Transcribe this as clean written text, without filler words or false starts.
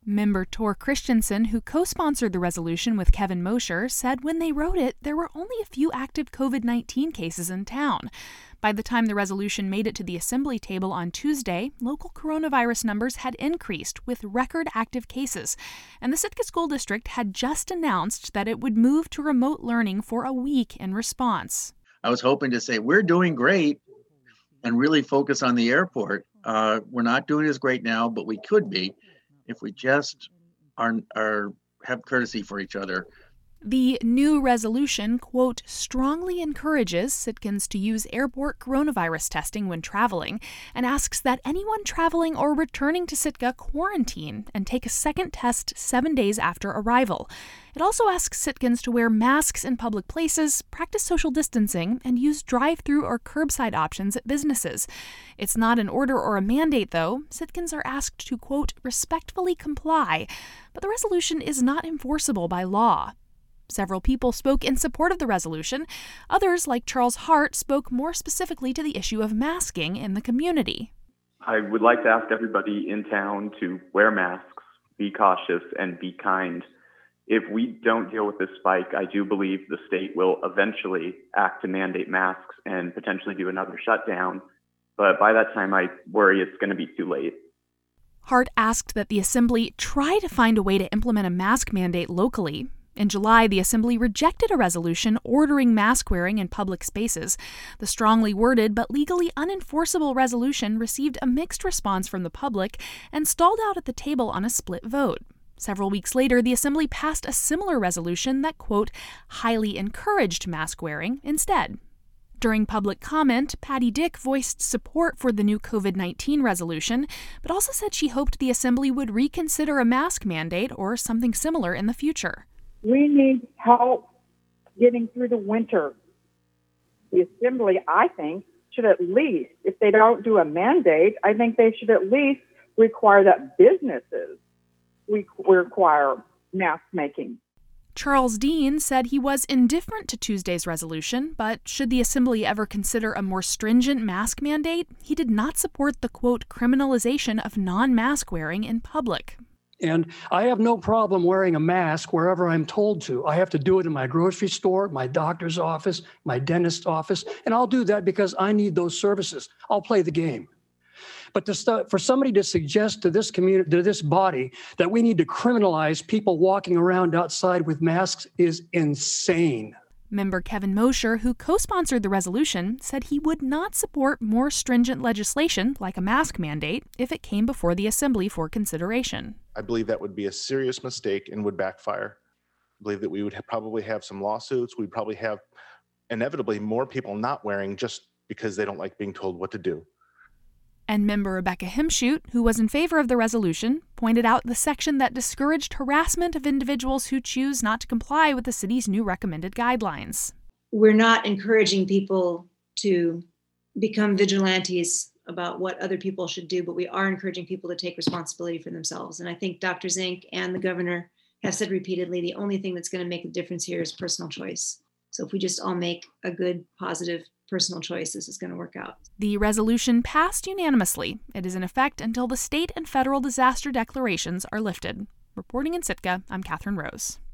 Member Tor Christensen, who co-sponsored the resolution with Kevin Mosher, said when they wrote it, there were only a few active COVID-19 cases in town. By the time the resolution made it to the assembly table on Tuesday, local coronavirus numbers had increased with record active cases, and the Sitka School District had just announced that it would move to remote learning for a week in response. I was hoping to say, we're doing great and really focus on the airport. We're not doing as great now, but we could be if we just have courtesy for each other. The new resolution, quote, strongly encourages Sitkans to use airport coronavirus testing when traveling and asks that anyone traveling or returning to Sitka quarantine and take a second test 7 days after arrival. It also asks Sitkans to wear masks in public places, practice social distancing, and use drive-through or curbside options at businesses. It's not an order or a mandate, though. Sitkans are asked to, quote, respectfully comply, but the resolution is not enforceable by law. Several people spoke in support of the resolution. Others, like Charles Hart, spoke more specifically to the issue of masking in the community. I would like to ask everybody in town to wear masks, be cautious, and be kind. If we don't deal with this spike, I do believe the state will eventually act to mandate masks and potentially do another shutdown. But by that time, I worry it's going to be too late. Hart asked that the Assembly try to find a way to implement a mask mandate locally. In July, the Assembly rejected a resolution ordering mask wearing in public spaces. The strongly worded but legally unenforceable resolution received a mixed response from the public and stalled out at the table on a split vote. Several weeks later, the Assembly passed a similar resolution that, quote, highly encouraged mask wearing instead. During public comment, Patty Dick voiced support for the new COVID-19 resolution, but also said she hoped the Assembly would reconsider a mask mandate or something similar in the future. We need help getting through the winter. The Assembly, I think, should at least, if they don't do a mandate, I think they should at least require that businesses require mask making. Charles Dean said he was indifferent to Tuesday's resolution, but should the Assembly ever consider a more stringent mask mandate, he did not support the, quote, criminalization of non-mask wearing in public. And I have no problem wearing a mask wherever I'm told to. I have to do it in my grocery store, my doctor's office, my dentist's office, and I'll do that because I need those services. I'll play the game. But for somebody to suggest to this community, to this body, that we need to criminalize people walking around outside with masks is insane. Member Kevin Mosher, who co-sponsored the resolution, said he would not support more stringent legislation like a mask mandate if it came before the Assembly for consideration. I believe that would be a serious mistake and would backfire. I believe that we would probably have some lawsuits. We'd probably have inevitably more people not wearing just because they don't like being told what to do. And member Rebecca Himshoot, who was in favor of the resolution, pointed out the section that discouraged harassment of individuals who choose not to comply with the city's new recommended guidelines. We're not encouraging people to become vigilantes about what other people should do, but we are encouraging people to take responsibility for themselves. And I think Dr. Zink and the governor have said repeatedly, the only thing that's going to make a difference here is personal choice. So if we just all make a good, positive personal choice, this is going to work out. The resolution passed unanimously. It is in effect until the state and federal disaster declarations are lifted. Reporting in Sitka, I'm Catherine Rose.